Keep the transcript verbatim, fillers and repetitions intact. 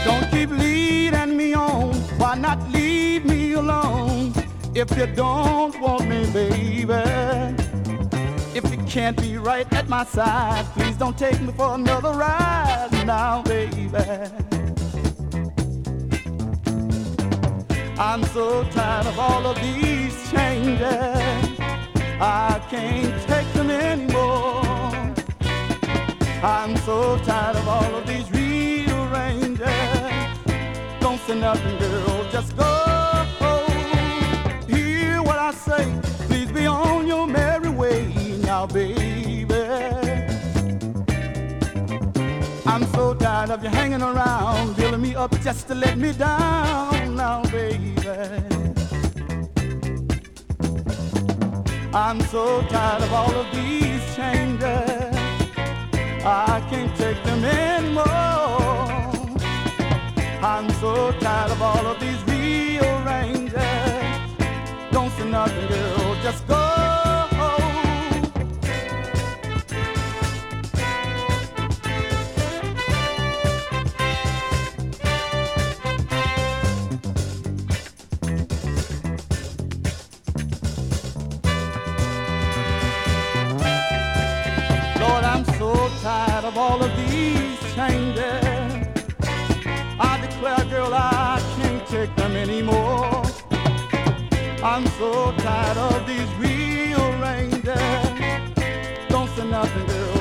Don't keep leading me on. Why not leave me alone? If you don't want me, baby. If you can't be right at my side, please don't take me for another ride now, baby. I'm so tired of all of these changes. I can't take them anymore. I'm so tired of all of these rearranges. Don't say nothing, girl, just go. Hear what I say, please be on your merry way now, baby. I'm so tired of you hanging around, building me up just to let me down now, baby. I'm so tired of all of these changes. I can't take them anymore. I'm so tired of all of these rearranges. Don't say nothing, girl, just go. Lord, I'm so tired of all of these changes. I declare, girl, I can't take them anymore. I'm so tired of these rearranges. Don't say nothing, girl.